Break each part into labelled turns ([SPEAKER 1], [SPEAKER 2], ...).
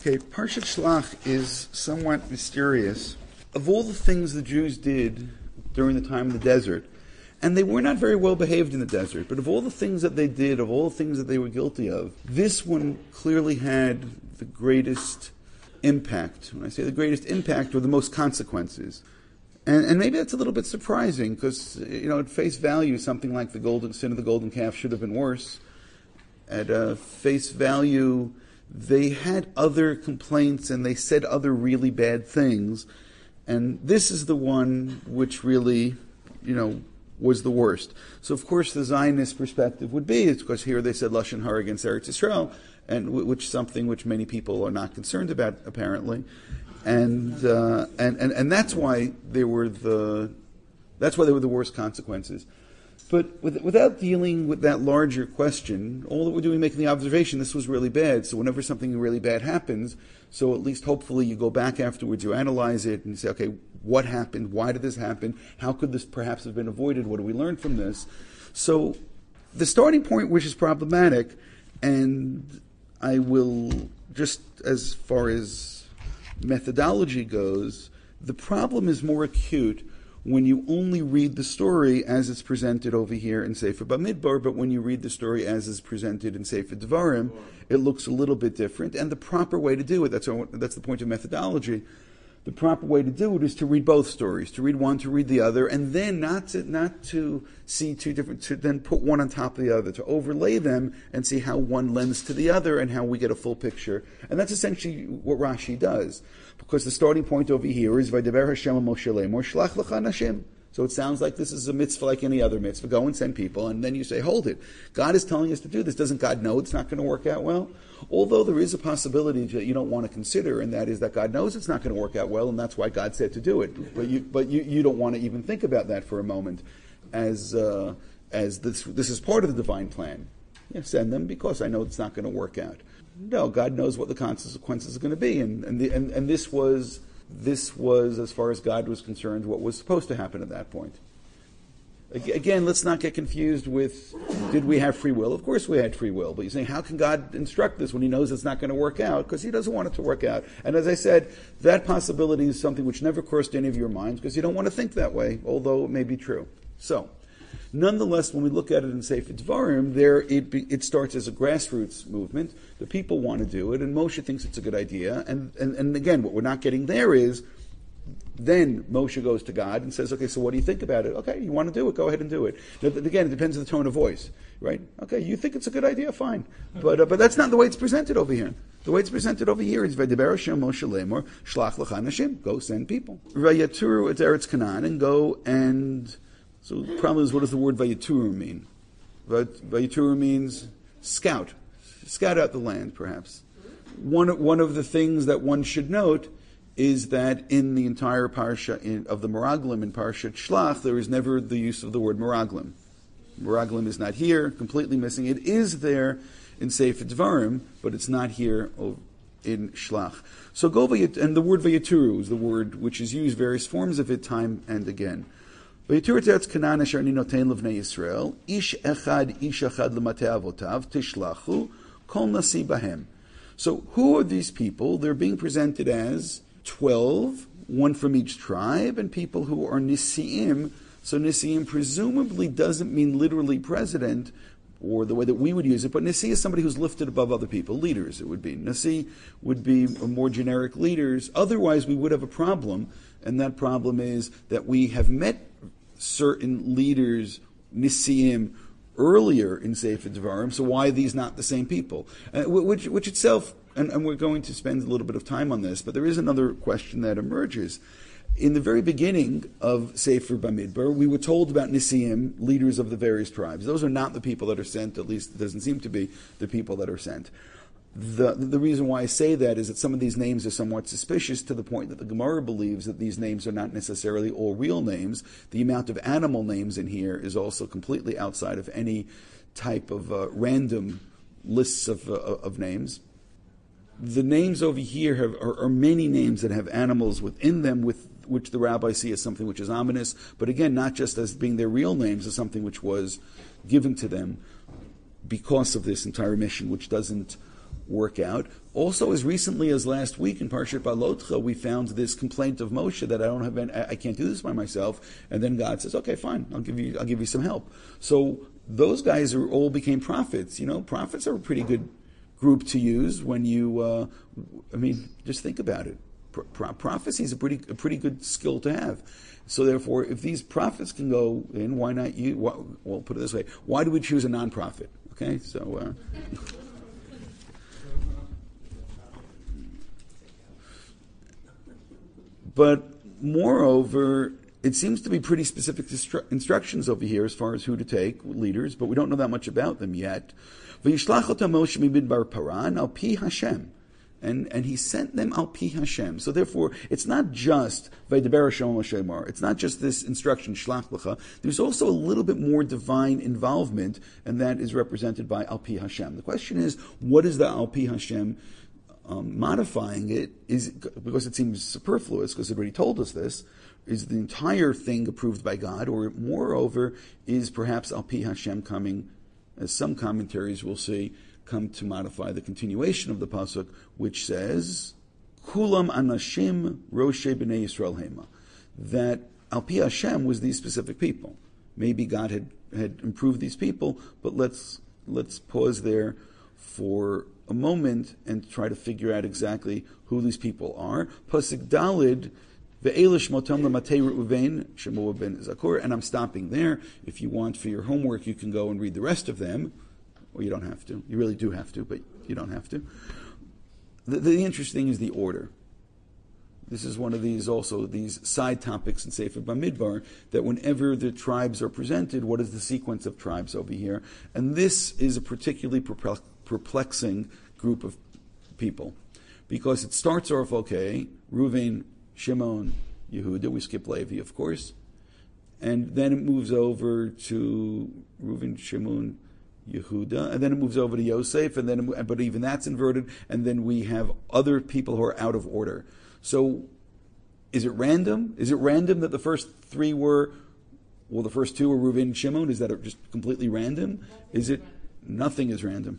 [SPEAKER 1] Okay, Parshat Shlach is somewhat mysterious. Of all the things the Jews did during the time of the desert, and they were not very well behaved in the desert, but of all the things that they did, of all the things that they were guilty of, this one clearly had the greatest impact. When I say the greatest impact, or the most consequences. And maybe that's a little bit surprising, because, at face value, something like the sin of the golden calf should have been worse. At face value, they had other complaints and they said other really bad things. And this is the one which really, was the worst. So, of course, the Zionist perspective would be, it's because here they said Lashon Hara against Eretz Yisrael, and which something which many people are not concerned about, apparently. And that's why they were the worst consequences. But without dealing with that larger question, all that we're doing is making the observation this was really bad. So whenever something really bad happens, so at least hopefully you go back afterwards, you analyze it, and you say, okay, what happened? Why did this happen? How could this perhaps have been avoided? What do we learn from this? So the starting point, which is problematic, and I will, just as far as methodology goes, the problem is more acute when you only read the story as it's presented over here in Sefer Bamidbar, but when you read the story as it's presented in Sefer Devarim, it looks a little bit different. And the proper way to do it, that's the point of methodology, the proper way to do it is to read both stories, to read one, to read the other, and then not to see two different, to then put one on top of the other, to overlay them and see how one lends to the other and how we get a full picture. And that's essentially what Rashi does. Because the starting point over here is Vaydaber Hashem Moshe Lemor Shlach Lecha Nashim. So it sounds like this is a mitzvah like any other mitzvah. Go and send people, and then you say, hold it. God is telling us to do this. Doesn't God know it's not going to work out well? Although there is a possibility that you don't want to consider, and that is that God knows it's not going to work out well, and that's why God said to do it. But you don't want to even think about that for a moment, as this is part of the divine plan. Yeah, send them because I know it's not going to work out. No, God knows what the consequences are going to be, and this was, as far as God was concerned, what was supposed to happen at that point. Again, let's not get confused with, did we have free will? Of course we had free will, but you're saying, how can God instruct this when he knows it's not going to work out? Because he doesn't want it to work out. And as I said, that possibility is something which never crossed any of your minds, because you don't want to think that way, although it may be true. So, nonetheless, when we look at it in Sefer Devarim, it starts as a grassroots movement. The people want to do it, and Moshe thinks it's a good idea. And again, what we're not getting there is, then Moshe goes to God and says, okay, so what do you think about it? Okay, you want to do it, go ahead and do it. Again, it depends on the tone of voice, right? Okay, you think it's a good idea, fine. But that's not the way it's presented over here. The way it's presented over here is Vaydaber Hashem Moshe Lemor Shlach Lecha Nashim. Go send people. Vayaturu et Eretz Canaan, and go and... So the problem is, what does the word Vayaturu mean? Vayaturu means scout out the land, perhaps. One of the things that one should note is that in the entire parsha of the Meraglim in Parshat Shlach, there is never the use of the word Meraglim. Meraglim is not here, completely missing. It is there in Sefer Devarim, but it's not here in Shlach. So go and the word Vayaturu is the word which is used various forms of it time and again. Vayaturu Eretz Canaan asher ani noten levnei Yisrael ish echad l'matei avotav tishlachu kol nasi bahem. So who are these people? They're being presented as 12, one from each tribe, and people who are Nisi'im. So Nisi'im presumably doesn't mean literally president, or the way that we would use it, but Nisi is somebody who's lifted above other people, leaders it would be. Nisi would be more generic leaders. Otherwise we would have a problem, and that problem is that we have met certain leaders, Nisi'im, earlier in Sefer Devarim, so why are these not the same people? Which itself, and we're going to spend a little bit of time on this, but there is another question that emerges. In the very beginning of Sefer Bamidbar, we were told about Nisi'im, leaders of the various tribes. Those are not the people that are sent, at least it doesn't seem to be the people that are sent. The reason why I say that is that some of these names are somewhat suspicious, to the point that the Gemara believes that these names are not necessarily all real names. The amount of animal names in here is also completely outside of any type of random lists of names. The names over here are many names that have animals within them, which the rabbis see as something which is ominous, but again, not just as being their real names, as something which was given to them because of this entire mission, which doesn't work out. Also, as recently as last week in Parshat Balotcha, we found this complaint of Moshe that I can't do this by myself. And then God says, "Okay, fine, I'll give you some help." So those guys all became prophets. Prophets are a pretty good group to use when you. Just think about it. Prophecy is a pretty good skill to have. So therefore, if these prophets can go in, why not you? Well, put it this way: why do we choose a non-prophet? Okay, so. But moreover, it seems to be pretty specific instructions over here as far as who to take, leaders, but we don't know that much about them yet. V'yishlach otam Moshe mibidbar paran al pi Hashem. And he sent them al pi Hashem. So therefore, it's not just Vaydaber Hashem Moshe Mar. It's not just this instruction, shlach lecha. There's also a little bit more divine involvement, and that is represented by al pi Hashem. The question is, what is the al pi Hashem? Modifying it is because it seems superfluous, because it already told us this. Is the entire thing approved by God, or moreover, is perhaps al pi Hashem coming, as some commentaries will see, come to modify the continuation of the pasuk, which says, "Kulam anashim roshe b'nei Yisrael hema," that al pi Hashem was these specific people. Maybe God had improved these people, but let's pause there for a moment and try to figure out exactly who these people are. Pasuk Dalid, ve'elish motam lamatei Reuven Shemua ben Zakur, and I'm stopping there. If you want for your homework, you can go and read the rest of them, or you don't have to. You really do have to, but you don't have to. The interesting is the order. This is one of these side topics in Sefer Bamidbar, that whenever the tribes are presented, what is the sequence of tribes over here? And this is a particularly perplexing group of people, because it starts off okay, Reuven, Shimon, Yehuda, we skip Levi, of course, and then it moves over to Reuven, Shimon, Yehuda, and then it moves over to Yosef, but even that's inverted, and then we have other people who are out of order. So, is it random? Is it random that the first three the first two were Reuven and Shimon? Is that just completely random? Is it? Nothing is random.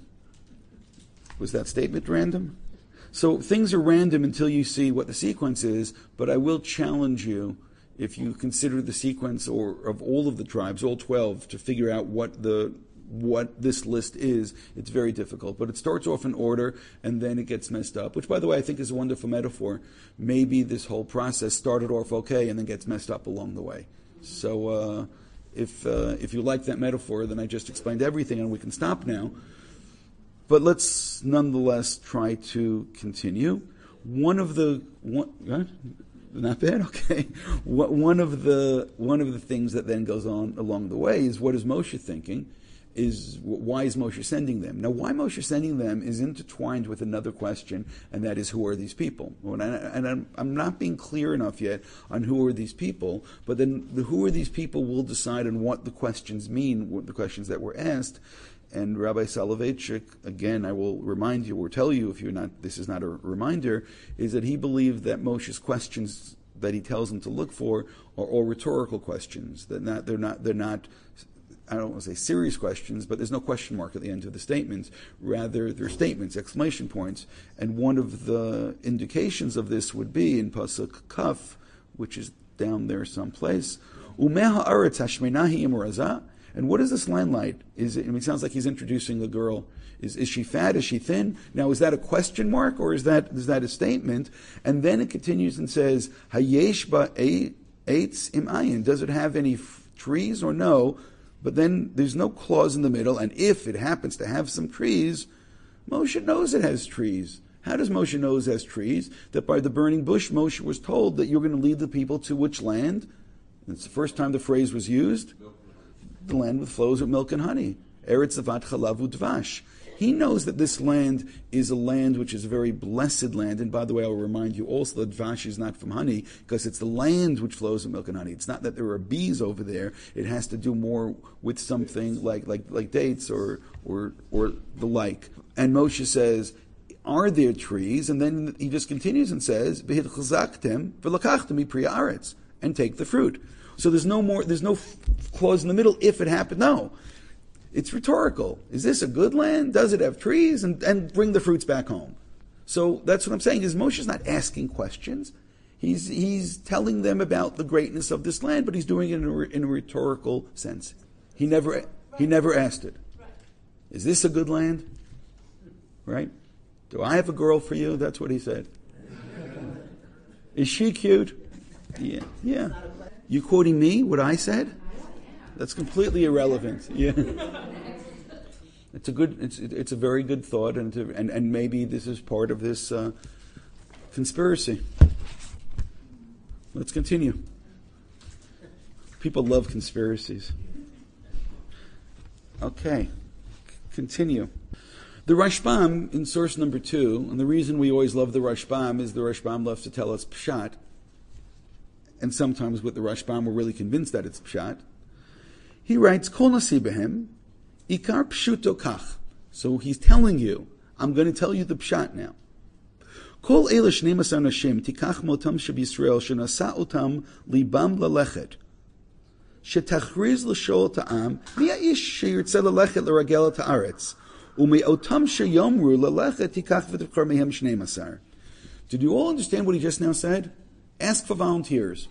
[SPEAKER 1] Was that statement random? So things are random until you see what the sequence is, but I will challenge you, if you consider the sequence of all of the tribes, all 12, to figure out what this list is. It's very difficult. But it starts off in order, and then it gets messed up, which, by the way, I think is a wonderful metaphor. Maybe this whole process started off okay and then gets messed up along the way. So if you like that metaphor, then I just explained everything, and we can stop now. But let's nonetheless try to continue. Not bad. Okay. One of the things that then goes on along the way is, what is Moshe thinking? Is why is Moshe sending them? Now, why Moshe sending them is intertwined with another question, and that is, who are these people? And I'm not being clear enough yet on who are these people, but then the who are these people will decide on what the questions mean, what the questions that were asked. And Rabbi Soloveitchik, again, I will remind you or tell you, if you're not, this is not a reminder, is that he believed that Moshe's questions that he tells them to look for are all rhetorical questions. They're not. I don't want to say serious questions, but there's no question mark at the end of the statements. Rather, they're statements, exclamation points. And one of the indications of this would be in Pasuk Kaf, which is down there someplace. Umeha haaretz hashmenahi imraza. And what is this land like? It sounds like he's introducing a girl. Is she fat? Is she thin? Now, is that a question mark, or is that a statement? And then it continues and says, Hayesh ba eitz im ayin. Does it have any trees or no? But then there's no clause in the middle, and if it happens to have some trees, Moshe knows it has trees. How does Moshe know it has trees? That by the burning bush, Moshe was told that you're going to lead the people to which land? And it's the first time the phrase was used. The land with flows with milk and honey. Eretz zavat chalav udvash. He knows that this land is a land which is a very blessed land. And by the way, I'll remind you also that dvash is not from honey, because it's the land which flows with milk and honey. It's not that there are bees over there. It has to do more with something like dates or the like. And Moshe says, are there trees? And then he just continues and says, V'hid chazaktem v'lakachtem mi pri haaretz, and take the fruit. So there's no clause in the middle if it happened. No. It's rhetorical. Is this a good land? Does it have trees? And bring the fruits back home. So that's what I'm saying, is Moshe's not asking questions. He's telling them about the greatness of this land, but he's doing it in a rhetorical sense. He never asked it. Is this a good land? Right? Do I have a girl for you? That's what he said. Is she cute? Yeah. You quoting me, what I said? That's completely irrelevant. Yeah. It's a very good thought, and maybe this is part of this conspiracy. Let's continue. People love conspiracies. Okay, continue. The Rashbam, in source number 2, and the reason we always love the Rashbam is the Rashbam loves to tell us Pshat, and sometimes with the Rashbam we're really convinced that it's Pshat. He writes, Kol nasi behem, ikar pshuto kach. So he's telling you, I'm going to tell you the Pshat now. Kol eila shnei masar nashim tikach motam shebYisrael shenasa otam libam lalechet shetachriz l'shol ta'am mi ha'ish sheyirtzeh lalechet l'ragel ta'aretz ume'otam sheyomru lalechet tikach v'tevchor mehem shnei masar. Did you all understand what he just now said? Ask for volunteers.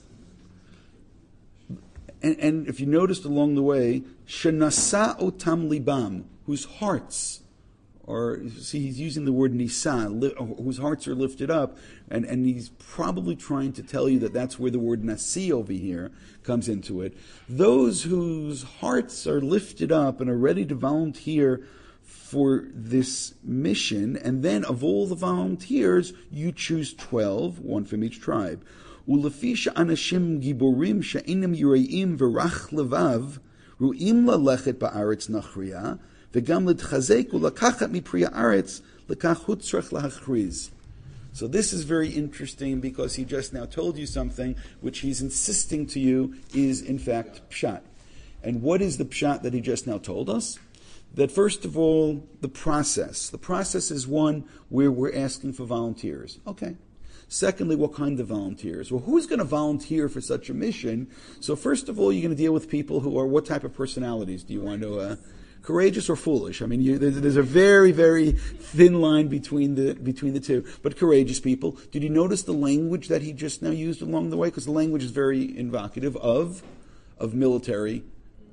[SPEAKER 1] And if you noticed along the way, shenasa otam libam, whose hearts or see, he's using the word nisa, whose hearts are lifted up, and he's probably trying to tell you that that's where the word nasi over here comes into it. Those whose hearts are lifted up and are ready to volunteer for this mission, and then of all the volunteers, you choose 12, one from each tribe. Ulefi she'anashim giborim she'enim yureim v'rach levav ru'im lalechet ba'aretz nachriya v'gam l'tchazek u'lakachat mipriya aretz l'kach hutzrach lahachriz. So this is very interesting because he just now told you something which he's insisting to you is in fact pshat. And what is the pshat that he just now told us? That first of all, the process. The process is one where we're asking for volunteers. Okay. Secondly, what kind of volunteers? Well, who's going to volunteer for such a mission? So first of all, you're going to deal with people who are, what type of personalities? Do you want to, courageous or foolish? I mean, there's a very, very thin line between the two. But courageous people. Did you notice the language that he just now used along the way? Because the language is very evocative of military.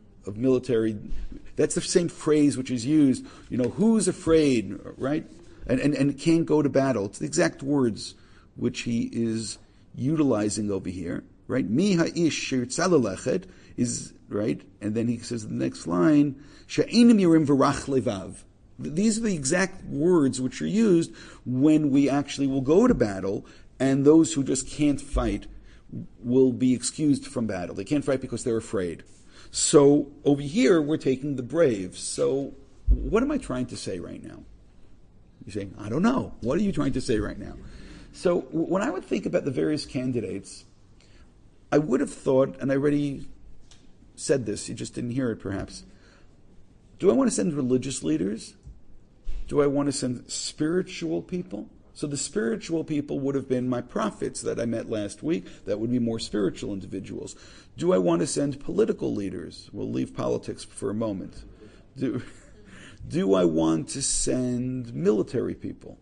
[SPEAKER 1] That's the same phrase which is used. You know, who's afraid, right? And can't go to battle. It's the exact words which he is utilizing over here, right? Mi ha'ish shirtzalalachet is, right? And then he says in the next line, she'enim yirim v'rach levav. These are the exact words which are used when we actually will go to battle, and those who just can't fight will be excused from battle. They can't fight because they're afraid. So over here, we're taking the brave. So what am I trying to say right now? You're saying, I don't know. What are you trying to say right now? So when I would think about the various candidates, I would have thought, and I already said this, you just didn't hear it perhaps, do I want to send religious leaders? Do I want to send spiritual people? So the spiritual people would have been my prophets that I met last week. That would be more spiritual individuals. Do I want to send political leaders? We'll leave politics for a moment. Do I want to send military people?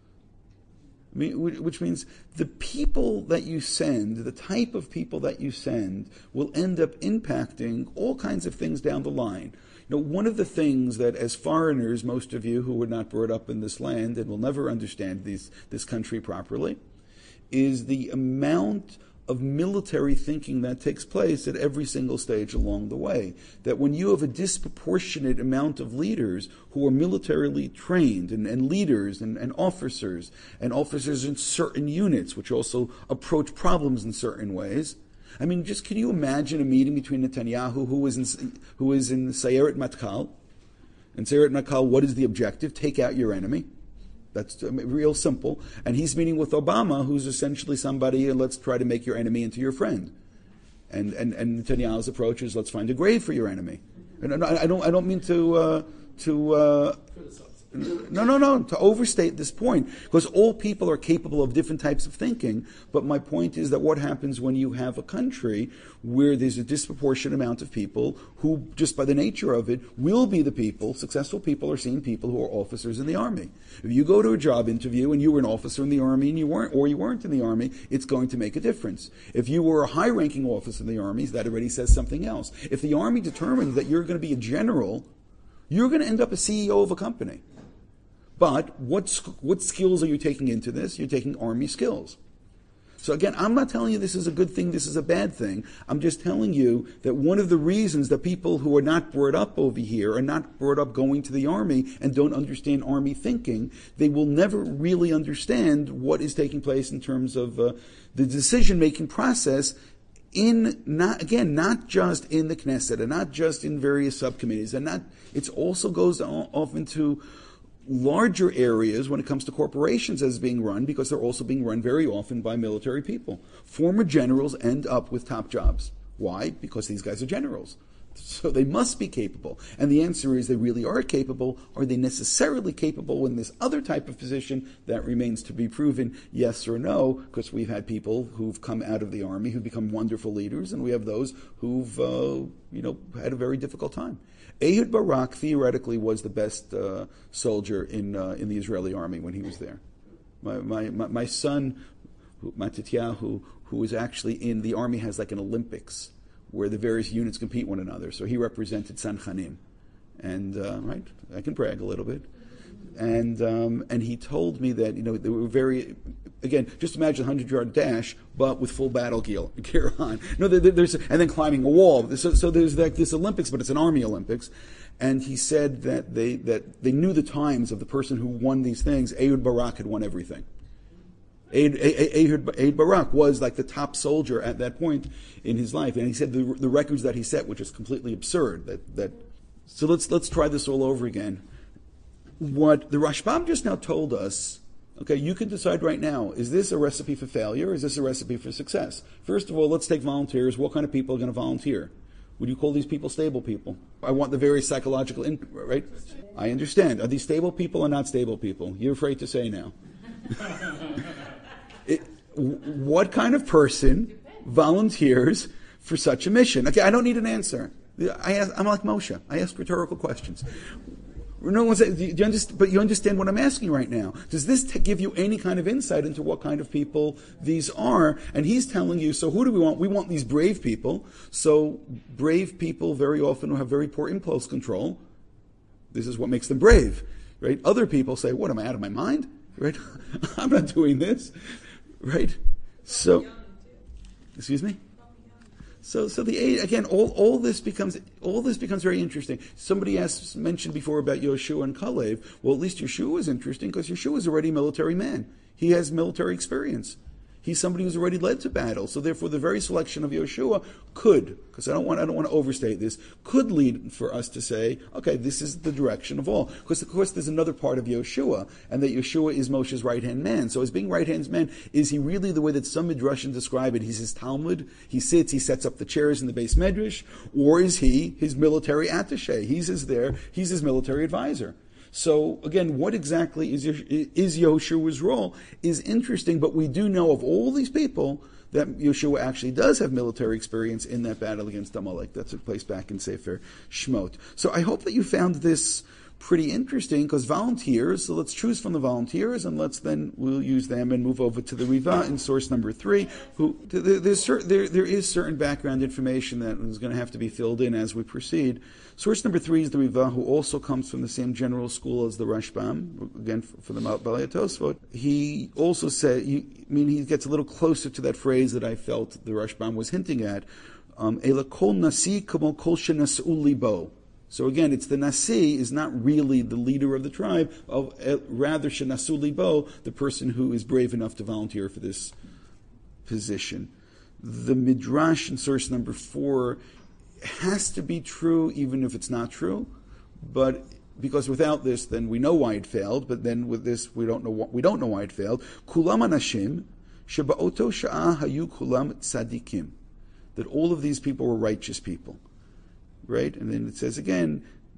[SPEAKER 1] I mean, which means the people that you send, the type of people that you send, will end up impacting all kinds of things down the line. You know, one of the things that as foreigners, most of you who were not brought up in this land and will never understand this country properly, is the amount of military thinking that takes place at every single stage along the way. That when you have a disproportionate amount of leaders who are militarily trained, and leaders and officers in certain units, which also approach problems in certain ways. I mean, just can you imagine a meeting between Netanyahu, who is in Sayeret Matkal, and Sayeret Matkal, what is the objective? Take out your enemy. That's real simple. And he's meeting with Obama, who's essentially somebody, let's try to make your enemy into your friend. And Netanyahu's approach is, let's find a grave for your enemy. And I don't mean to No, to overstate this point, because all people are capable of different types of thinking, but my point is that what happens when you have a country where there's a disproportionate amount of people who, just by the nature of it, will be the people, successful people are seen people who are officers in the army. If you go to a job interview and you were an officer in the army and you weren't in the army, it's going to make a difference. If you were a high-ranking officer in the army, that already says something else. If the army determines that you're going to be a general, you're going to end up a CEO of a company. But what skills are you taking into this? You're taking army skills. So again, I'm not telling you this is a good thing, this is a bad thing. I'm just telling you that one of the reasons that people who are not brought up over here are not brought up going to the army and don't understand army thinking, they will never really understand what is taking place in terms of the decision-making process not just in the Knesset and not just in various subcommittees, it also goes off into larger areas when it comes to corporations as being run, because they're also being run very often by military people. Former generals end up with top jobs. Why? Because these guys are generals. So they must be capable. And the answer is they really are capable. Are they necessarily capable in this other type of position? That remains to be proven, yes or no, because we've had people who've come out of the army who've become wonderful leaders, and we have those who've had a very difficult time. Ehud Barak theoretically was the best soldier in the Israeli army when he was there. My son, Matityahu, who is actually in the army, has like an Olympics where the various units compete one another. So he represented Sanchanim, and right, I can brag a little bit. And he told me that they were very, again, just imagine a 100-yard dash, but with full battle gear on. No, there's and then climbing a wall. So there's like this Olympics, but it's an army Olympics. And he said that they knew the times of the person who won these things. Ehud Barak had won everything. Ehud Barak was like the top soldier at that point in his life, and he said the records that he set, which is completely absurd. So let's try this all over again. What the Rashbam just now told us, okay, you can decide right now, is this a recipe for failure, or is this a recipe for success? First of all, let's take volunteers. What kind of people are going to volunteer? Would you call these people stable people? I want the very psychological right? I understand. Are these stable people or not stable people? You're afraid to say now. What kind of person volunteers for such a mission? Okay, I don't need an answer. I'm like Moshe. I ask rhetorical questions. No one says, but you understand what I'm asking right now. Does this give you any kind of insight into what kind of people these are? And he's telling you, so who do we want? We want these brave people. So brave people very often have very poor impulse control. This is what makes them brave, right? Other people say, what, am I out of my mind? Right? I'm not doing this, right? So, excuse me? So again, all this becomes very interesting. Somebody mentioned before about Yoshua and Kalev. Well, at least Yoshua is interesting because Yoshua is already a military man. He has military experience. He's somebody who's already led to battle. So therefore, the very selection of Yoshua could, because I don't want to overstate this, could lead for us to say, okay, this is the direction of all. Because of course, there's another part of Yoshua, and that Yoshua is Moshe's right-hand man. So as being right-hand man, is he really the way that some Midrashim describe it? He's his Talmud. He sets up the chairs in the base Medrash, or is he his military attaché? He's his military advisor. So again, what exactly is Yoshua's role is interesting, but we do know of all these people that Yoshua actually does have military experience in that battle against Amalek that took place back in Sefer Shmot. So I hope that you found this pretty interesting, because volunteers, so let's choose from the volunteers and we'll use them and move over to the Riva in source number 3. There is certain background information that is going to have to be filled in as we proceed. Source number 3 is the Riva, who also comes from the same general school as the Rashbam, again for the Balei Tosfot. He also said, he gets a little closer to that phrase that I felt the Rashbam was hinting at, Ela kol nasi kamo kol shenasu libo. So again, it's the Nasi is not really the leader of the tribe, rather Shenasu Libo, the person who is brave enough to volunteer for this position. The Midrash in source number 4 has to be true, even if it's not true, but because without this, then we know why it failed. But then with this, we don't know why it failed. Kulam anashim sheba'oto sha'ah hayu kulam tzadikim, that all of these people were righteous people. Right? And then it says again,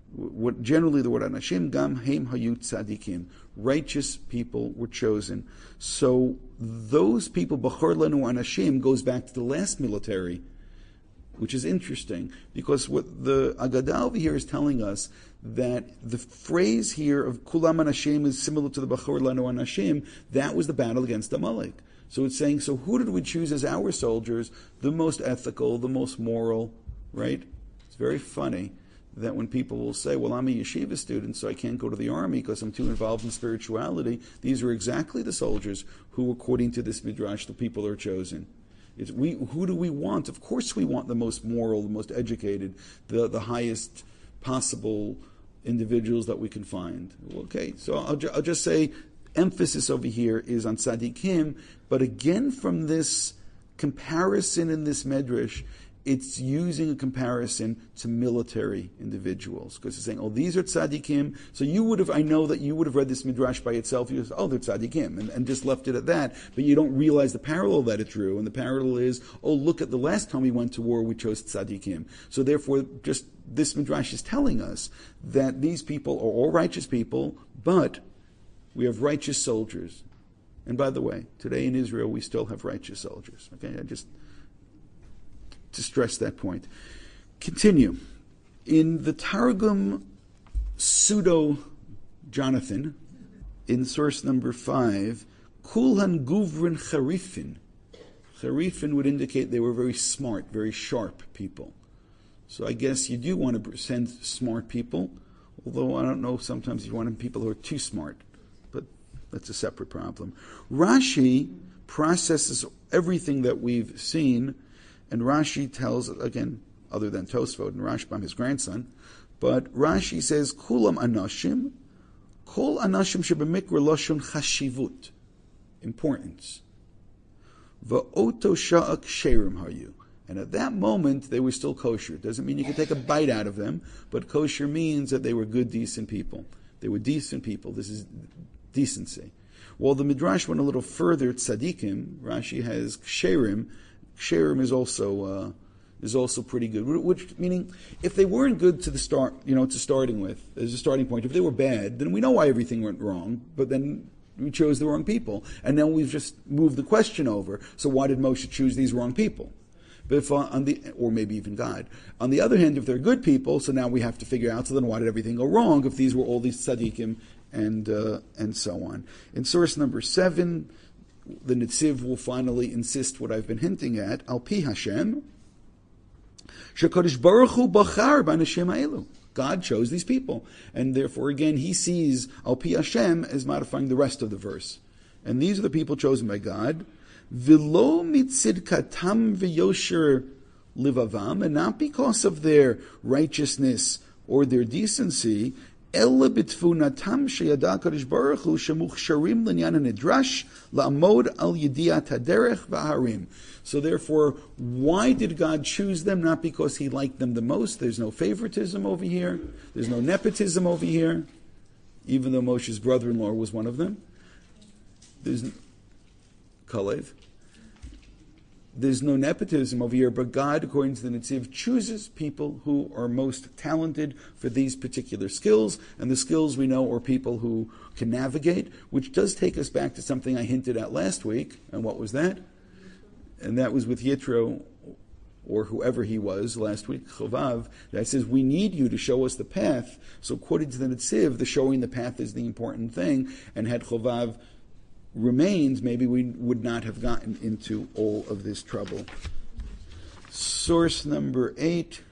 [SPEAKER 1] what generally the word anashim, gam heim hayu tzadikim. Righteous people were chosen. So those people, bachar lanu anashim, goes back to the last military, which is interesting, because what the Agadah over here is telling us, that the phrase here of kulam anashim is similar to the bachar lanu anashim. That was the battle against Amalek. So it's saying, so who did we choose as our soldiers? The most ethical, the most moral, right? It's very funny that when people will say, well, I'm a yeshiva student, so I can't go to the army because I'm too involved in spirituality. These are exactly the soldiers who, according to this midrash, the people are chosen. Who do we want? Of course we want the most moral, the most educated, the highest possible individuals that we can find. Okay, so I'll just say, emphasis over here is on tzaddikim, but again from this comparison in this medrash, it's using a comparison to military individuals, because it's saying, oh, these are tzaddikim. So I know that you would have read this midrash by itself. You just, oh, they're tzaddikim, and just left it at that. But you don't realize the parallel that it drew. And the parallel is, oh, look at the last time we went to war, we chose tzaddikim. So therefore, just this midrash is telling us that these people are all righteous people, but we have righteous soldiers. And by the way, today in Israel, we still have righteous soldiers. Okay, to stress that point. Continue. In the Targum Pseudo-Jonathan, in source number 5, Kulhan Guvrin Charifin. Charifin would indicate they were very smart, very sharp people. So I guess you do want to send smart people, although I don't know, sometimes you want people who are too smart. But that's a separate problem. Rashi processes everything that we've seen, and Rashi tells, again, other than Tosfot and Rashbam, his grandson, but Rashi says, Kulam anashim, kol anashim shebemikra loshon chashivut, importance. Va'oto sha'ak sherim hayu. And at that moment, they were still kosher. It doesn't mean you can take a bite out of them, but kosher means that they were good, decent people. They were decent people. This is decency. While the Midrash went a little further, tzadikim, Rashi has ksherim. Ksherim is also pretty good. Which meaning, if they weren't good to the start, to starting with, as a starting point, if they were bad, then we know why everything went wrong. But then we chose the wrong people, and then we've just moved the question over. So why did Moshe choose these wrong people? But if or maybe even God. On the other hand, if they're good people, so now we have to figure out, so then why did everything go wrong if these were all these tzaddikim and so on. In source number 7, the Netziv will finally insist what I've been hinting at, Al Pi Hashem, Shekadosh Baruch Hu Bachar B'Anashim Ha'elu. God chose these people. And therefore, again, he sees Al Pi Hashem as modifying the rest of the verse. And these are the people chosen by God. V'lo mitzidkatam v'yosher livavam, and not because of their righteousness or their decency, ela b'tfunatam sheyada HaKadosh Baruch Hu shemuchsharim l'nyan ha'nedrash la'amod al yediat haderech v'aharim. So therefore, why did God choose them? Not because he liked them the most. There's no favoritism over here. There's no nepotism over here, even though Moshe's brother-in-law was one of them. There's Kalev. There's no nepotism over here, but God, according to the Netziv, chooses people who are most talented for these particular skills, and the skills we know are people who can navigate, which does take us back to something I hinted at last week. And what was that? And that was with Yitro, or whoever he was last week, Chovav, that says, we need you to show us the path. So according to the Netziv, the showing the path is the important thing, and had Chovav remains, maybe we would not have gotten into all of this trouble. Source number 8,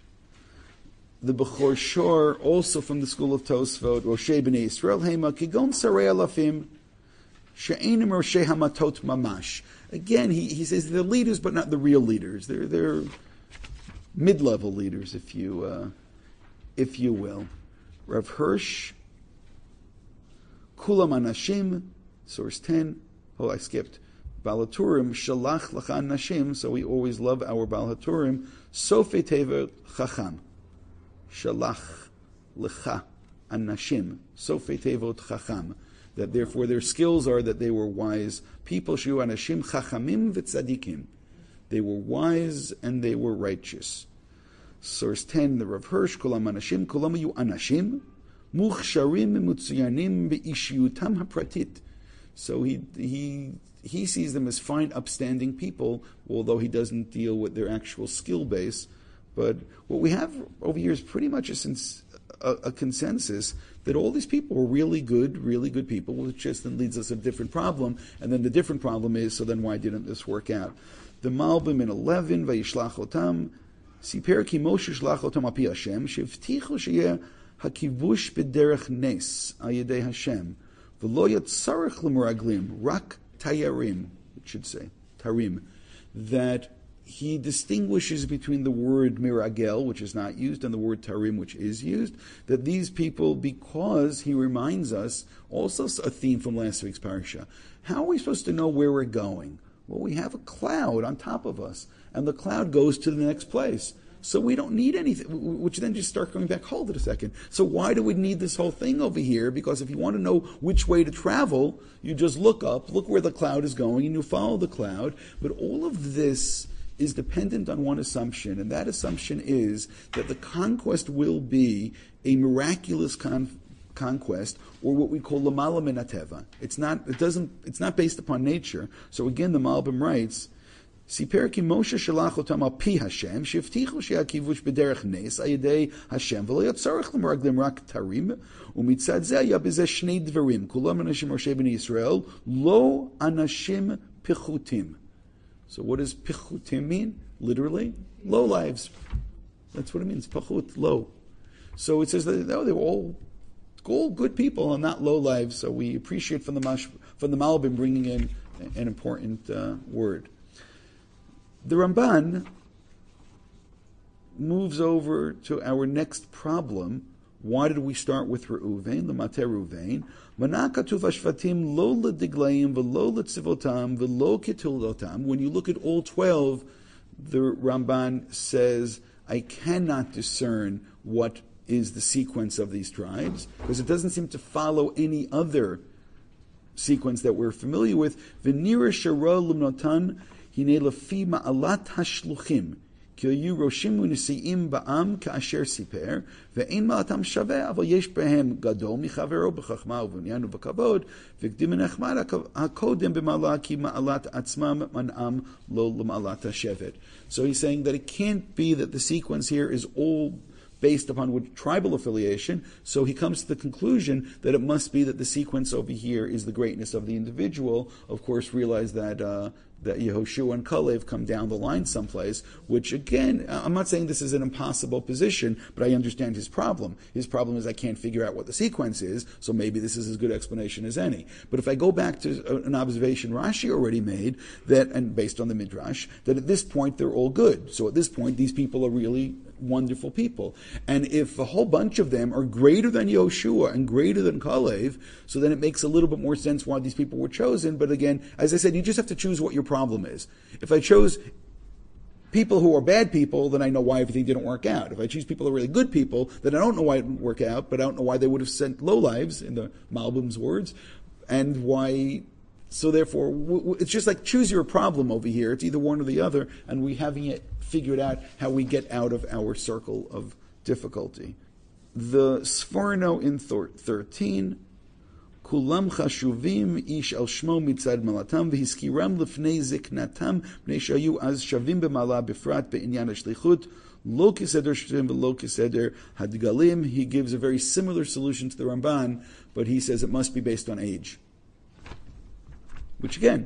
[SPEAKER 1] the Bechor Shor, also from the school of Tosfot, Roshei B'nai Yisrael, Hema, Kigon Sarei Alafim, She'enim Roshei Hamatot Mamash. Again, he says they're leaders, but not the real leaders. They're mid-level leaders, if you will. Rav Hirsch, Kulam Anashim, source 10. Oh, I skipped. Baal HaTurim, Shalach Lachan Nashim, so we always love our Baal HaTurim. Sofei Teva Chacham. Shalach Lecha Anashim. Sofei Tevot Chacham. That therefore their skills are that they were wise people. Shu Anashim Chachamim V'Tzadikim. They were wise and they were righteous. Source 10, the Rav Hirsch, Kulam Anashim, Kulam Yu Anashim, Muchsharim Mutsuyanim Be'ishiyutam HaPratit. So he sees them as fine, upstanding people, although he doesn't deal with their actual skill base. But what we have over here is pretty much a consensus that all these people were really good people, which just then leads us to a different problem. And then the different problem is, so then why didn't this work out? The Malbim in 11, Vayishlach otam, Siper ki Moshe shlach otam api Hashem, shevtichu sheyeh hakivush b'derech nes al yedei Hashem, v'lo yatzarech l'meraglim, rak tayarim, it should say, tarim, that he distinguishes between the word miragel, which is not used, and the word tarim, which is used, that these people, because he reminds us, also a theme from last week's parsha, how are we supposed to know where we're going? Well, we have a cloud on top of us, and the cloud goes to the next place. So we don't need anything, which then just start going back, hold it a second. So why do we need this whole thing over here? Because if you want to know which way to travel, you just look where the cloud is going, and you follow the cloud. But all of this is dependent on one assumption, and that assumption is that the conquest will be a miraculous conquest, or what we call lamala min hateva. It's not based upon nature. So again, the Malbim writes, Siper ki Moshe shalach otam al pi Hashem, shivtichu she'akivush b'derech nes ayidei Hashem, v'lo yatzarech l'meraglim rak tarim, u'mitzad zeh ya b'zeh shnei dvarim, kulam anashim Moshe b'nei Yisrael, lo anashim pichutim. So what does pichutim mean? Literally, low lives. That's what it means, pachut, low. So it says that they were all good people and not low lives. So we appreciate from the Malbim bringing in an important word. The Ramban moves over to our next problem. Why did we start with Reuven, the Mater Reuven? Manakatuv Ashvatim lo lediglaim v'lo letzivotam v'lo ketuldotam. When you look at all 12, the Ramban says, I cannot discern what is the sequence of these tribes, because it doesn't seem to follow any other sequence that we're familiar with. V'nira shara lumnotan hine lafi ma'alat hashluchim ki hayu roshim u'nesiim ba'am ka'asher siper ve'ein ma'atam shaveh aval yesh behem gadol michavero b'chachma u'v'nyan u'v'kavod v'kdim enechmad hakodem b'ma'alat ki ma'alat atzmam man'am lo l'ma'alat hashevet. So he's saying that it can't be that the sequence here is all based upon what tribal affiliation, so he comes to the conclusion that it must be that the sequence over here is the greatness of the individual. Of course, realize that Yehoshua and Kalev come down the line someplace, which again, I'm not saying this is an impossible position, but I understand his problem. His problem is I can't figure out what the sequence is, so maybe this is as good explanation as any. But if I go back to an observation Rashi already made, that, and based on the Midrash, that at this point they're all good. So at this point, these people are really wonderful people. And if a whole bunch of them are greater than Yehoshua and greater than Kalev, so then it makes a little bit more sense why these people were chosen. But again, as I said, you just have to choose what your problem is. If I chose people who are bad people, then I know why everything didn't work out. If I choose people who are really good people, then I don't know why it didn't work out, but I don't know why they would have sent low lives, in the Malbim's words, and why. So therefore, it's just like choose your problem over here. It's either one or the other, and we haven't yet figured out how we get out of our circle of difficulty. The Sforno in 13, Kulam chashuvim ish al shmo mitzad malatam v'hiskiram lefnei ziknatam b'nei shayu az shavim b'mala b'frat be'inyan hashlichut lo kiseder shtem v'lo kiseder hadgalim. He gives a very similar solution to the Ramban, but he says it must be based on age. Which again,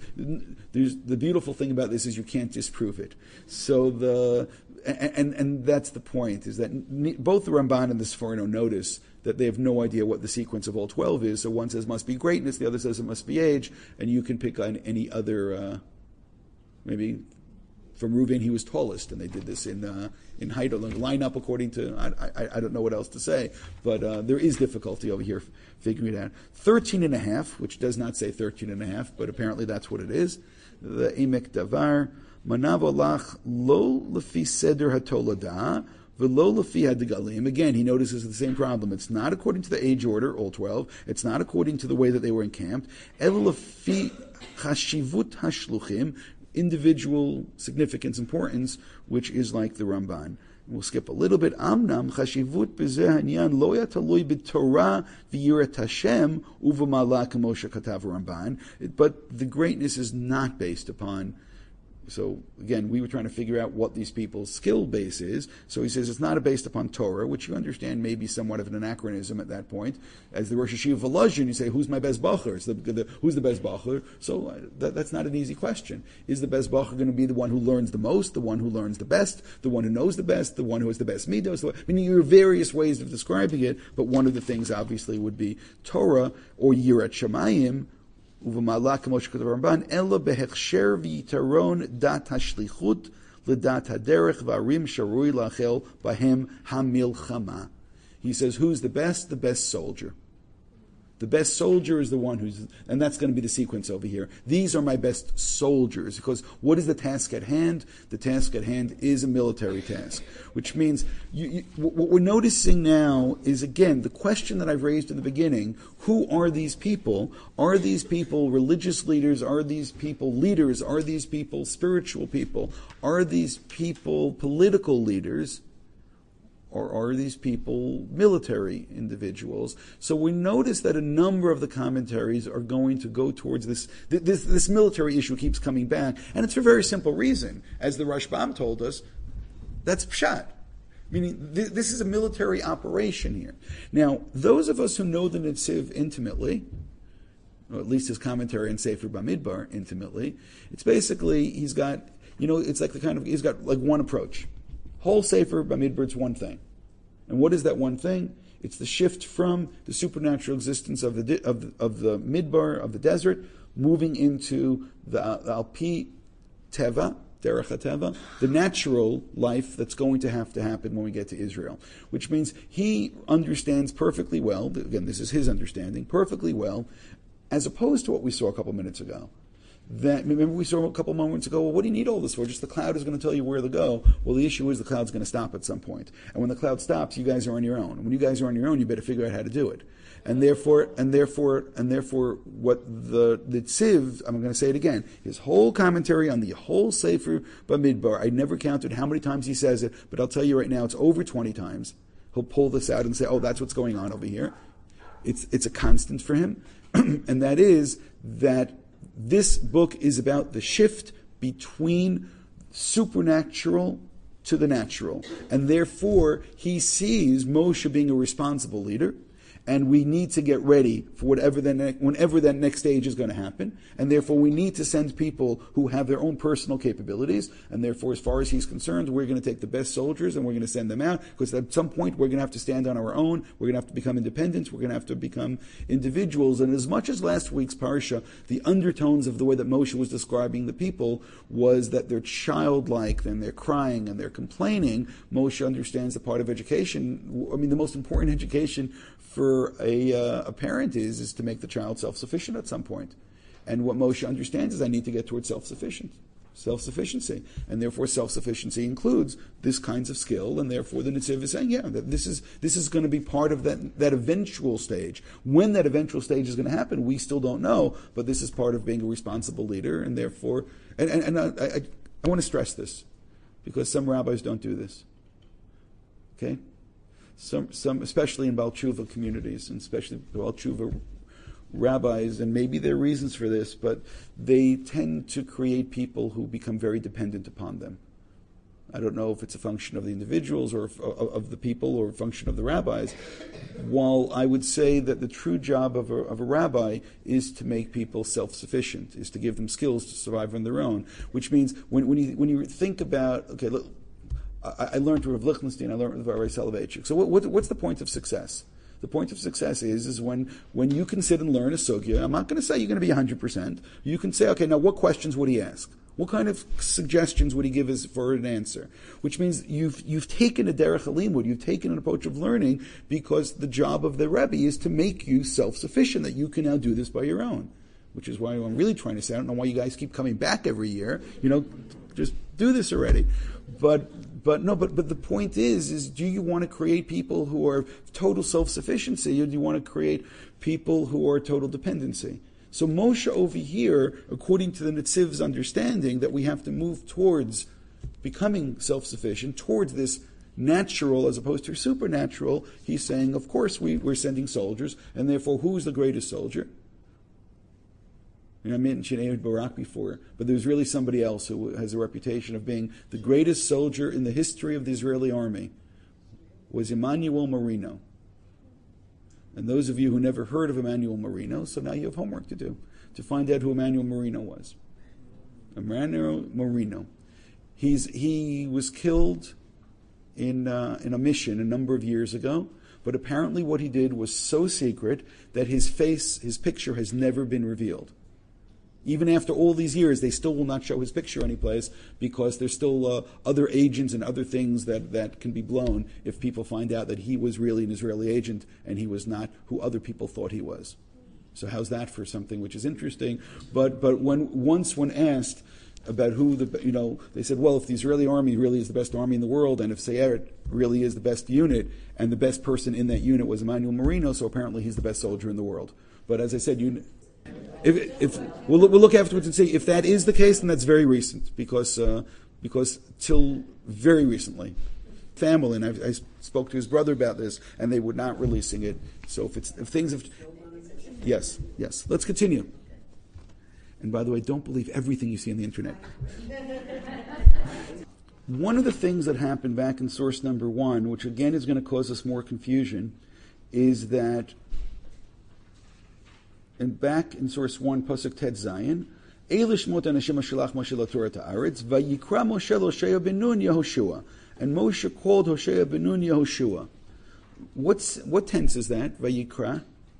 [SPEAKER 1] the beautiful thing about this is you can't disprove it. So and that's the point, is that both the Ramban and the Sforno notice that they have no idea what the sequence of all 12 is. So one says must be greatness, the other says it must be age, and you can pick on any other, maybe from Reuven he was tallest, and they did this in height, or line up according to, I don't know what else to say, but there is difficulty over here figuring it out. 13 and a half, which does not say 13 and a half, but apparently that's what it is. The Emek Davar, Manav Olach lo lefi seder hatolada, v'lo lefi hadgalim. Again, he notices the same problem. It's not according to the age order, all 12. It's not according to the way that they were encamped. El lefi chashivut hashluchim, individual significance, importance, which is like the Ramban. We'll skip a little bit. Amnam chashivut b'zeh hanyan lo yatalui b'torah v'yirat Hashem uv'malak Moshe katav Ramban. But the greatness is not based upon. So again, we were trying to figure out what these people's skill base is. So he says it's not based upon Torah, which you understand may be somewhat of an anachronism at that point. As the Rosh Hashiva Volozhin, you say, who's my best bacher? Who's the best bacher? So that's not an easy question. Is the best bacher going to be the one who learns the most, the one who learns the best, the one who knows the best, the one who has the best midos? I mean, there are various ways of describing it, but one of the things obviously would be Torah or Yirat Shamayim, ובמעלה כמו שכתב הרמב"ן, אלא בהכשר ויתרון דת השליחות לדת הדרך והערים שראוי לאחל בהם המלחמה. He says, who's the best? The best soldier. The best soldier is the one who's, and that's going to be the sequence over here. These are my best soldiers, because what is the task at hand? The task at hand is a military task, which means what we're noticing now is, again, the question that I've raised in the beginning: who are these people? Are these people religious leaders? Are these people leaders? Are these people spiritual people? Are these people political leaders? Or are these people military individuals? So we notice that a number of the commentaries are going to go towards this military issue keeps coming back, and it's for a very simple reason. As the Rashbam told us, that's pshat. Meaning, this is a military operation here. Now, those of us who know the Netziv intimately, or at least his commentary on Sefer Bamidbar intimately, it's basically, he's got like one approach. Whole Sefer Bamidbar, it's one thing. And what is that one thing? It's the shift from the supernatural existence of the midbar, of the desert, moving into the Alpi Teva, Derech HaTeva, the natural life that's going to have to happen when we get to Israel. Which means he understands perfectly well, again, this is his understanding, perfectly well, as opposed to what we saw a couple minutes ago. That, remember we saw a couple moments ago, well, what do you need all this for? Just the cloud is going to tell you where to go. Well, the issue is the cloud's going to stop at some point. And when the cloud stops, you guys are on your own. And when you guys are on your own, you better figure out how to do it. And therefore, what the Tziv, I'm going to say it again, his whole commentary on the whole Sefer Bamidbar, I never counted how many times he says it, but I'll tell you right now, it's over 20 times. He'll pull this out and say, oh, that's what's going on over here. It's a constant for him. And that is that this book is about the shift between supernatural to the natural. And therefore, he sees Moshe being a responsible leader, and we need to get ready for whenever that next stage is going to happen. And therefore, we need to send people who have their own personal capabilities. And therefore, as far as he's concerned, we're going to take the best soldiers and we're going to send them out, because at some point we're going to have to stand on our own. We're going to have to become independent. We're going to have to become individuals. And as much as last week's parsha, the undertones of the way that Moshe was describing the people was that they're childlike, and they're crying and they're complaining. Moshe understands the part of education. I mean, the most important education for a parent is to make the child self-sufficient at some point. And what Moshe understands is I need to get towards self-sufficiency. And therefore self-sufficiency includes this kinds of skill, and therefore the Netziv is saying, that this is going to be part of that eventual stage. When that eventual stage is going to happen, we still don't know, but this is part of being a responsible leader, and therefore, and I want to stress this, because some rabbis don't do this. Okay? Some, especially in Baal Tshuva communities, and especially Baal Tshuva rabbis, and maybe there are reasons for this, but they tend to create people who become very dependent upon them. I don't know if it's a function of the individuals or of the people, or a function of the rabbis. While I would say that the true job of a rabbi is to make people self-sufficient, is to give them skills to survive on their own. Which means when you think about, okay, look, I learned with Rav Lichtenstein, I learned with Rabbi Soloveitchik. So what's the point of success? The point of success is when you can sit and learn a sugya. I'm not going to say you're going to be 100%. You can say, okay, now what questions would he ask? What kind of suggestions would he give us for an answer? Which means you've taken a derech halimud, you've taken an approach of learning, because the job of the Rebbe is to make you self-sufficient, that you can now do this by your own. Which is why I'm really trying to say, I don't know why you guys keep coming back every year. Just do this already. But the point is do you want to create people who are total self-sufficiency, or do you want to create people who are total dependency? So Moshe over here, according to the Netziv's understanding, that we have to move towards becoming self-sufficient, towards this natural as opposed to supernatural, he's saying, of course we're sending soldiers, and therefore who's the greatest soldier? I mentioned Ehud Barak before, but there's really somebody else who has a reputation of being the greatest soldier in the history of the Israeli army, was Emanuel Marino. And those of you who never heard of Emanuel Marino, so now you have homework to do, to find out who Emanuel Marino was. Emanuel Marino. He was killed in a mission a number of years ago, but apparently what he did was so secret that his picture has never been revealed. Even after all these years, they still will not show his picture anyplace because there's still other agents and other things that can be blown if people find out that he was really an Israeli agent and he was not who other people thought he was. So how's that for something which is interesting? But once when asked about who they said, well, if the Israeli army really is the best army in the world, and if Sayeret really is the best unit, and the best person in that unit was Emanuel Marino, so apparently he's the best soldier in the world. But as I said, if we'll look afterwards and see if that is the case, then that's very recent because till very recently, family, and I spoke to his brother about this, and they were not releasing it. So if things have, yes, let's continue. And by the way, don't believe everything you see on the internet. One of the things that happened back in source number 1, which again is going to cause us more confusion, is that back in source 1, Pasuk Tet Zayin, Eilish Mot Anashim Shalach Moshe LaTorah Ta'aretz, Vayikra Moshe Hoshea ben Nun Yehoshua, and Moshe called Hoshea ben Nun Yehoshua. What tense is that? Vayikra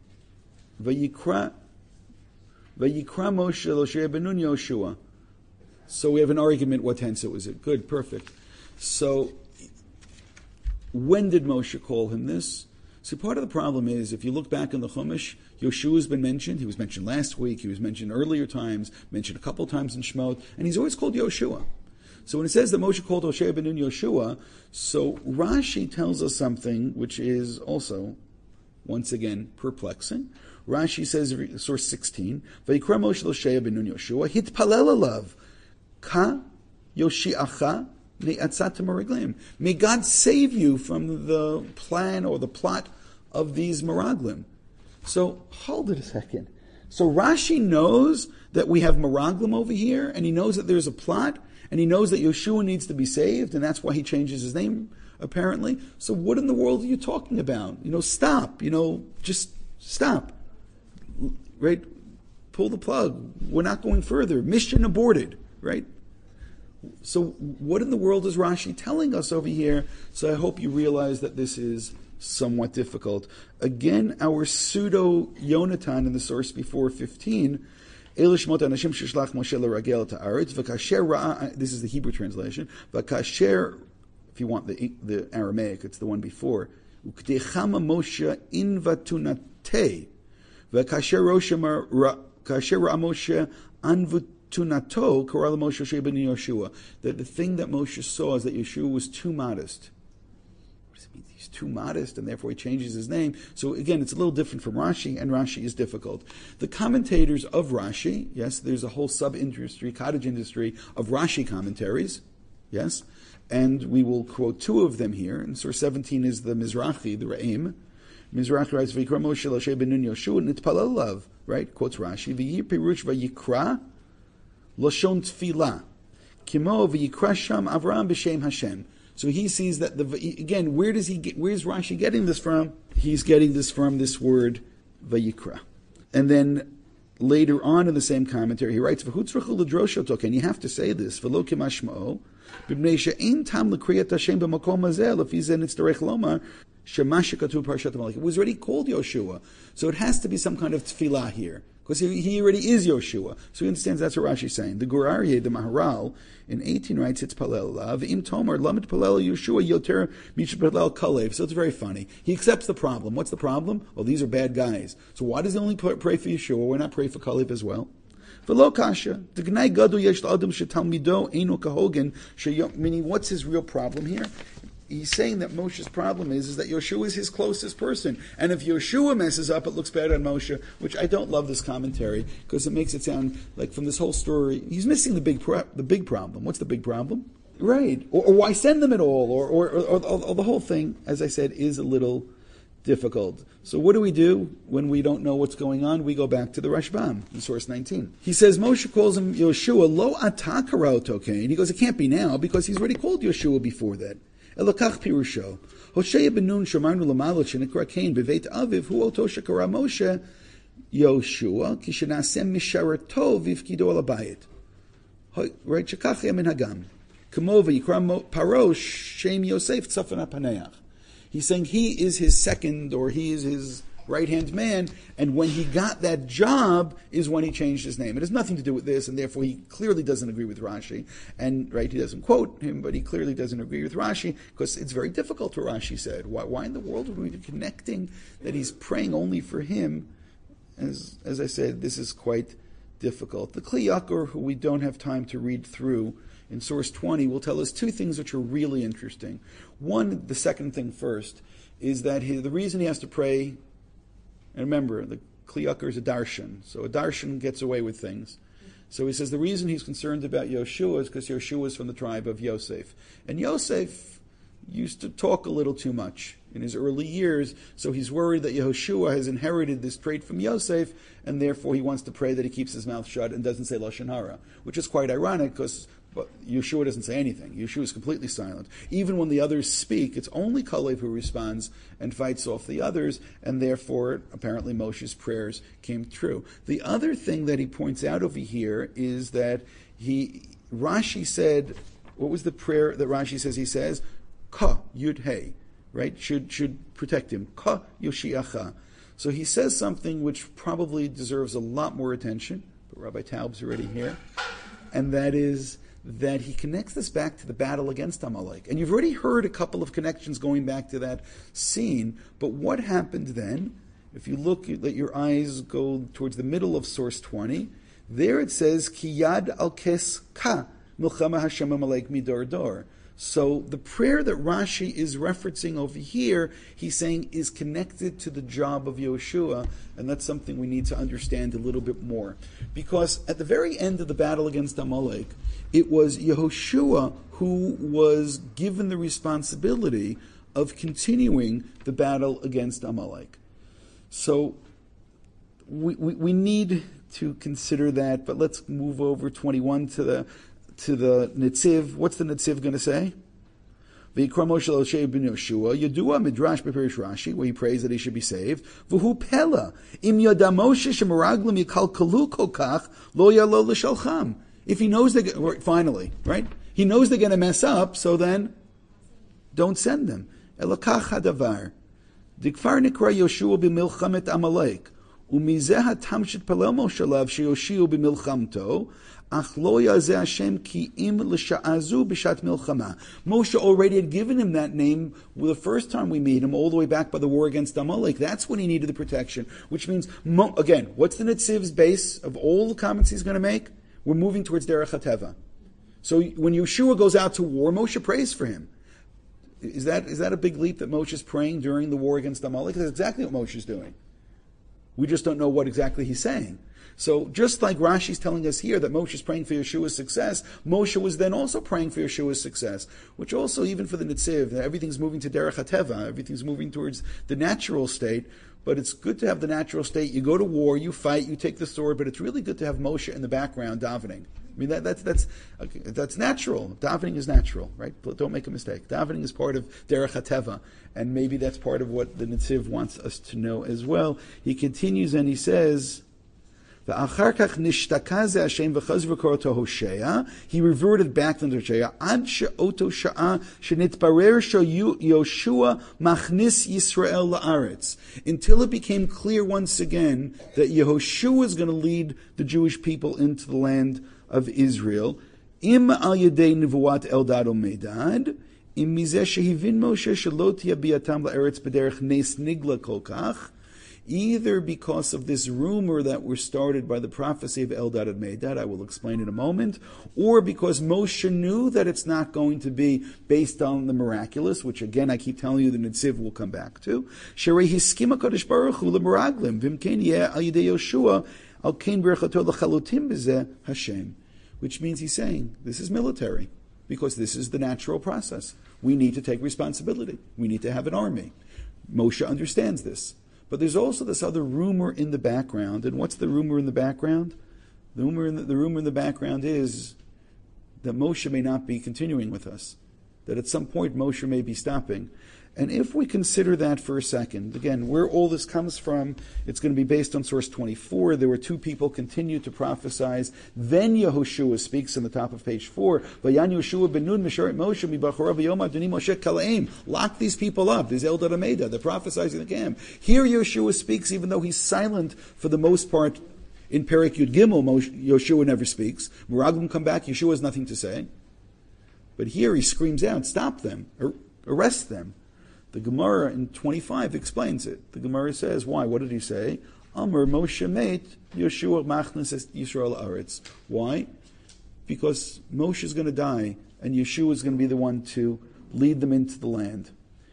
[SPEAKER 1] Moshe Hoshea ben Nun Yehoshua. So we have an argument what tense it was. Good, perfect. So when did Moshe call him this? See, part of the problem is, if you look back in the Chumash, Yoshua has been mentioned. He was mentioned last week. He was mentioned earlier times, mentioned a couple times in Shemot, and he's always called Yoshua. So when it says that Moshe called Hoshea ben Nun Yoshua, so Rashi tells us something which is also, once again, perplexing. Rashi says, source 16, Vayikra Moshe Hoshea ben Nun Yoshua, hitpalel alav, ka Yoshiacha ne'atzat meraglim. May God save you from the plan or the plot of these meraglim. So, hold it a second. So Rashi knows that we have meraglim over here, and he knows that there's a plot, and he knows that Yeshua needs to be saved, and that's why he changes his name, apparently. So what in the world are you talking about? Stop. Just stop. Right? Pull the plug. We're not going further. Mission aborted. Right? So what in the world is Rashi telling us over here? So I hope you realize that this is somewhat difficult. Again, our pseudo Yonatan in the source before 15, this is the Hebrew translation. If you want the Aramaic, it's the one before. That the thing that Moshe saw is that Yeshua was too modest. What does it mean? He's too modest, and therefore he changes his name. So again, it's a little different from Rashi, and Rashi is difficult. The commentators of Rashi, yes, there's a whole sub-industry, cottage industry of Rashi commentaries, yes, and we will quote 2 of them here. And source 17 is the Mizrahi, the Ra'im. Mizrahi writes, Vayikra Moshe Hoshea ben Nun Yoshua nitpalel alav, right? Quotes Rashi, V'yi pirush vayikra Lashon Tfilah, Kimo v'yikra sham Avraham b'shem Hashem. So he sees that again. Where's Rashi getting this from? He's getting this from this word v'yikra, and then later on in the same commentary he writes v'hutzrachu l'droshotok, and you have to say this v'lo kimashmao b'bnei she'ein tam l'kriyat Hashem b'makom hazeh lefi zeh nitzarech lomar shema shekatuv parshat Malach. It was already called Yoshua, so it has to be some kind of tefillah here. Because he already is Yoshua. So he understands that's what Rashi's saying. The Gur Aryeh, the Maharal, in 18 writes, it's Palel Lav, Im Tomar, Lamed Palel Yoshua, Yoter, Mish Palel Kalev. So it's very funny. He accepts the problem. What's the problem? Well, these are bad guys. So why does he only pray for Yeshua? Why not pray for Kalev as well? V'lo kasha, D'gnai gadu yesh l'adam shetalmido eino kahogen, meaning what's his real problem here? He's saying that Moshe's problem is that Yeshua is his closest person. And if Yeshua messes up, it looks bad on Moshe, which I don't love this commentary, because it makes it sound like from this whole story, he's missing the big problem. What's the big problem? Right. Or why send them at all? Or the whole thing, as I said, is a little difficult. So what do we do when we don't know what's going on? We go back to the Rashbam in source 19. He says, Moshe calls him Yoshua, lo ata kara'oto kain. He goes, it can't be now, because he's already called Yoshua before that. Elokach pirusho. Hoshea ben Nun shomarnu lamalot shenikra kain beveit aviv hu oto shekara Moshe Yoshua kishenasem misharato vivkido al abayit. Right? Shekach yamin hagam. Kamova yikra parosh shem Yosef tzafan apaneach. He's saying he is his second, or he is his right-hand man, and when he got that job is when he changed his name. It has nothing to do with this, and therefore he clearly doesn't agree with Rashi. And right, he doesn't quote him, but he clearly doesn't agree with Rashi, because it's very difficult, what Rashi said. Why in the world would we be connecting that he's praying only for him? As I said, this is quite difficult. The Kli Yakar, who we don't have time to read through, in source 20 will tell us two things which are really interesting. One, the second thing first, is that the reason he has to pray, and remember, the Kli Yakar is a darshan, so a darshan gets away with things. So he says the reason he's concerned about Yoshua is because Yoshua is from the tribe of Yosef. And Yosef used to talk a little too much in his early years, so he's worried that Yehoshua has inherited this trait from Yosef, and therefore he wants to pray that he keeps his mouth shut and doesn't say Lashon Hara, which is quite ironic, because Yeshua doesn't say anything. Yeshua is completely silent. Even when the others speak, it's only Kalev who responds and fights off the others, and therefore, apparently, Moshe's prayers came true. The other thing that he points out over here is that Rashi said, what was the prayer that Rashi says he says? Ka, Yud Hey, right? Should protect him. Ka Yoshiacha. So he says something which probably deserves a lot more attention, but Rabbi Taub's already here, and that is that he connects this back to the battle against Amalek. And you've already heard a couple of connections going back to that scene, but what happened then? If you let your eyes go towards the middle of source 20, there it says, Ki yad al kes ka milchama Hashem Amalek midor dor. So the prayer that Rashi is referencing over here, he's saying is connected to the job of Yoshua, and that's something we need to understand a little bit more. Because at the very end of the battle against Amalek, it was Yehoshua who was given the responsibility of continuing the battle against Amalek. So we need to consider that, but let's move over 21 to the Netziv. What's the Netziv going to say? V'yikra Moshe l'Oshe ben Yoshua, Yadua Midrash b'Perish Rashi, where he prays that he should be saved. V'hu pela, im yada Moshe shemeraglim yikalkalu kolkach, lo yalo l'shalcham. If he knows finally, right? He knows they're going to mess up, so then don't send them. Elokach hadavar. Dikfar nikra Yoshua b'milchamet Amalek. Umizeh hatam shitpalel Moshe lav sheyoshiu b'milchamto. Moshe already had given him that name the first time we meet him, all the way back by the war against Amalek. That's when he needed the protection, which means, again, what's the Netziv's base of all the comments he's going to make? We're moving towards Derech HaTeva. So when Yeshua goes out to war, Moshe prays for him. Is that a big leap that Moshe's praying during the war against Amalek? That's exactly what Moshe's doing. We just don't know what exactly he's saying. So just like Rashi's telling us here that Moshe is praying for Yeshua's success, Moshe was then also praying for Yeshua's success, which also, even for the Netziv, everything's moving to Derech HaTeva, everything's moving towards the natural state, but it's good to have the natural state. You go to war, you fight, you take the sword, but it's really good to have Moshe in the background davening. I mean, that's natural. Davening is natural, right? Don't make a mistake. Davening is part of Derech HaTeva, and maybe that's part of what the Netziv wants us to know as well. He continues and he says, he reverted back to Hosea until it became clear once again that Yehoshua is going to lead the Jewish people into the land of Israel. Im al yedei nevuat Eldad u'Medad, im mizeh shehivin Moshe shelo tiyeh biatam la'eretz b'derech nes nigla kol kach, either because of this rumor that were started by the prophecy of Eldad and Medad, I will explain in a moment, or because Moshe knew that it's not going to be based on the miraculous, which again I keep telling you the Netziv will come back to. Sherei hiskima Kadosh Baruch Hu lemeraglim v'imkein yeh al yidei Yoshua al kein berachato l'chalutim b'zeh Hashem, which means he's saying this is military. because this is the natural process. We need to take responsibility. We need to have an army. Moshe understands this. But there's also this other rumor in the background. And what's the rumor in the background? The rumor in the background is that Moshe may not be continuing with us. That at some point Moshe may be stopping. And if we consider that for a second, again, where all this comes from, it's going to be based on source 24. There were two people continued to prophesize. Then Yehoshua speaks on the top of page 4. Vayan Yehoshua ben Nun misharet Moshe mibachora v'yom adoni Moshe kalaim. Lock these people up. There's Eldad Ameda. They're prophesizing the camp. Here Yehoshua speaks, even though he's silent for the most part. In Perek Yud Gimel, Yehoshua never speaks. Meraglim come back. Yeshua has nothing to say. But here he screams out, "Stop them! Arrest them!" The Gemara in 25 explains it. The Gemara says, why? What did he say? Amar Moshe meit Yeshua machnas es Yisrael aretz. Why? Because Moshe is going to die, and Yeshua is going to be the one to lead them into the land.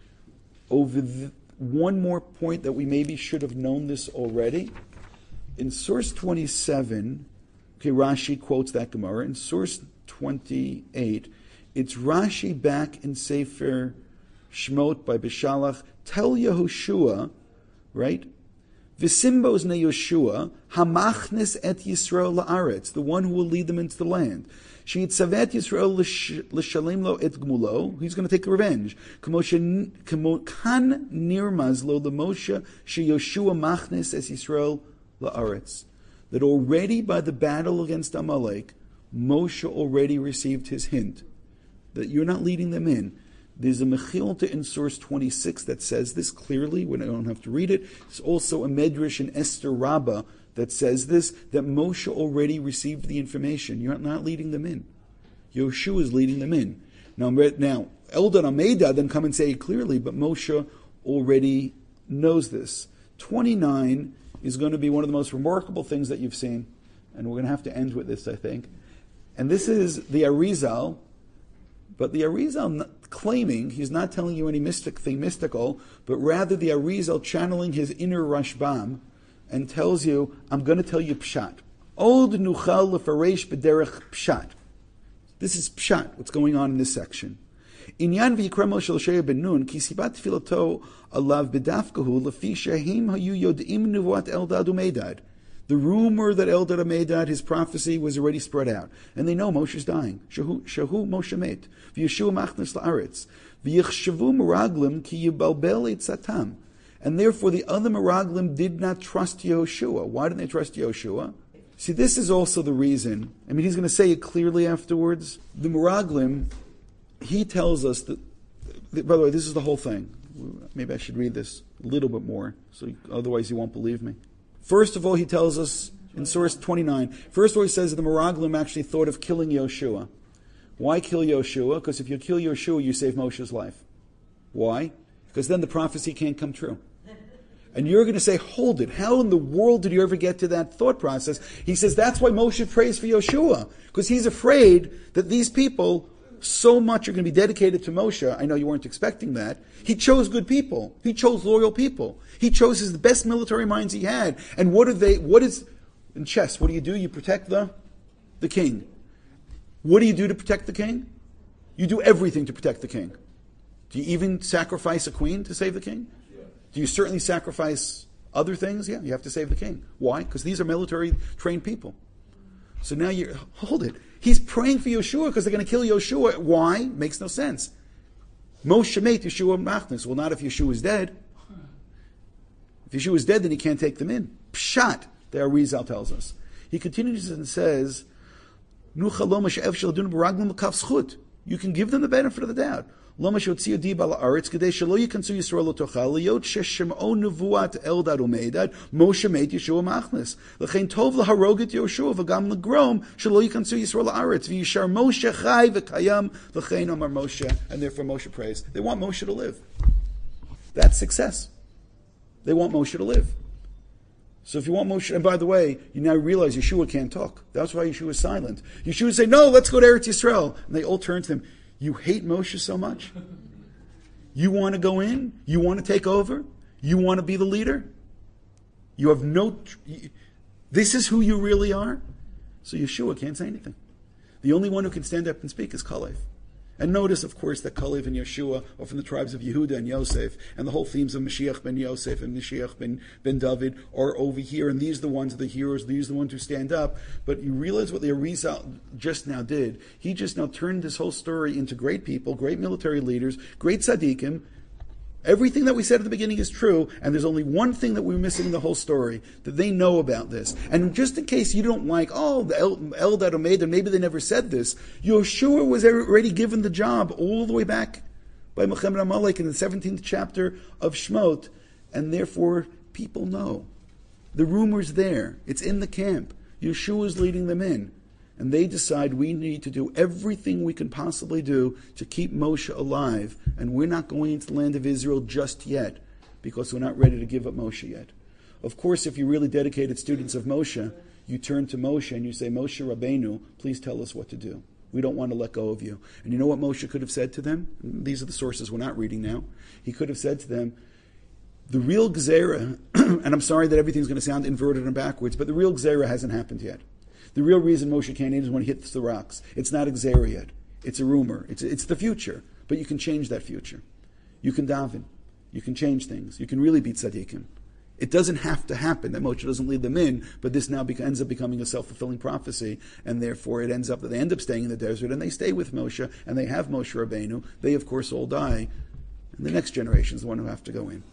[SPEAKER 1] One more point that we maybe should have known this already. In source 27, Rashi quotes that Gemara. In source 28, it's Rashi back in Sefer Shmot by Bishalach, tell Yehoshua, right? V'simbos ne Yehoshua, hamachnes et Yisrael la'aretz, the one who will lead them into the land. She'itzavet Yisrael l'shalem lo et gmulo, he's going to take revenge. Kamo kan nirmaz lo l'Moshe she'Yehoshua machnes es Yisrael la'aretz. That already by the battle against Amalek, Moshe already received his hint that you're not leading them in. There's a Mechilta in source 26 that says this clearly, when I don't have to read it. There's also a Medrash in Esther Rabbah that says this, that Moshe already received the information. You're not leading them in. Yehoshua is leading them in. Now Eldad Ameda then come and say it clearly, but Moshe already knows this. 29 is going to be one of the most remarkable things that you've seen, and we're going to have to end with this, I think. And this is the Arizal, but the Arizal claiming, he's not telling you any mystical, but rather the Arizal channeling his inner Rashbam and tells you, I'm going to tell you Pshat. Od nuchal lefaresh b'derech Pshat. This is Pshat, what's going on in this section. Inyan v'yikra Moshe l'Shaya ben Nun, ki sibat tfilato alav b'dafkahu lefi shehim hayu yod'im nuvuat Eldad u'Medad. The rumor that Eldad Amedad, his prophecy, was already spread out. And they know Moshe's dying. Shahu Moshe met. V'yeshua machnas la'aretz. V'yichshavu meraglim ki yibalbel etzatam. And therefore the other meraglim did not trust Yehoshua. Why didn't they trust Yehoshua? See, this is also the reason. I mean, he's going to say it clearly afterwards. The meraglim, he tells us that, by the way, this is the whole thing. Maybe I should read this a little bit more, so otherwise you won't believe me. First of all, he tells us in source 29, first of all he says that the Meraglim actually thought of killing Yehoshua. Why kill Yehoshua? Because if you kill Yehoshua, you save Moshe's life. Why? Because then the prophecy can't come true. And you're going to say, hold it, how in the world did you ever get to that thought process? He says that's why Moshe prays for Yehoshua, because he's afraid that these people so much are going to be dedicated to Moshe. I know you weren't expecting that. He chose good people. He chose loyal people. He chose his best military minds he had. And in chess, what do? You protect the king. What do you do to protect the king? You do everything to protect the king. Do you even sacrifice a queen to save the king? Yeah. Do you certainly sacrifice other things? Yeah, you have to save the king. Why? Because these are military trained people. So now hold it. He's praying for Yeshua because they're going to kill Yeshua. Why? Makes no sense. Moshe made Yeshua machnas. Well, not if Yeshua is dead. If Yeshua is dead, then he can't take them in. Pshat, the Arizal tells us. He continues and says, you can give them the benefit of the doubt. Moshe made Yeshua machnas. L'chein tov laharoget Yehoshua v'gam l'grom shelo yikansu Yisrael la'aretz v'yishar Moshe chai v'kayam l'chein omar Moshe, and therefore Moshe prays. They want Moshe to live. That's success. They want Moshe to live. So if you want Moshe, and by the way, you now realize Yeshua can't talk. That's why Yeshua is silent. Yeshua would say, no, let's go to Eretz Yisrael. And they all turn to him. You hate Moshe so much? You want to go in? You want to take over? You want to be the leader? You have this is who you really are? So Yeshua can't say anything. The only one who can stand up and speak is Kalev. And notice, of course, that Kalev and Yeshua are from the tribes of Yehuda and Yosef, and the whole themes of Mashiach ben Yosef and Mashiach ben David are over here, and these are the ones, the heroes, these are the ones who stand up. But you realize what the Arizal just now did? He just now turned this whole story into great people, great military leaders, great tzaddikim. Everything that we said at the beginning is true, and there's only one thing that we're missing in the whole story, that they know about this. And just in case you don't like, the Eldad Omeid, and maybe they never said this, Yeshua was already given the job all the way back by Mohammed Amalek in the 17th chapter of Shmot, and therefore people know. The rumor's there. It's in the camp. Yeshua's leading them in. And they decide we need to do everything we can possibly do to keep Moshe alive. And we're not going into the land of Israel just yet, because we're not ready to give up Moshe yet. Of course, if you're really dedicated students of Moshe, you turn to Moshe and you say, Moshe Rabbeinu, please tell us what to do. We don't want to let go of you. And you know what Moshe could have said to them? These are the sources we're not reading now. He could have said to them, the real Gzera, and I'm sorry that everything's going to sound inverted and backwards, but the real Gzera hasn't happened yet. The real reason Moshe can't eat is when he hits the rocks. It's not a Gzera yet. It's a rumor. It's the future. But you can change that future. You can daven. You can change things. You can really beat tzaddikim. It doesn't have to happen that Moshe doesn't lead them in, but this now ends up becoming a self-fulfilling prophecy, and therefore it ends up that they end up staying in the desert, and they stay with Moshe, and they have Moshe Rabbeinu. They, of course, all die, and the next generation is the one who have to go in.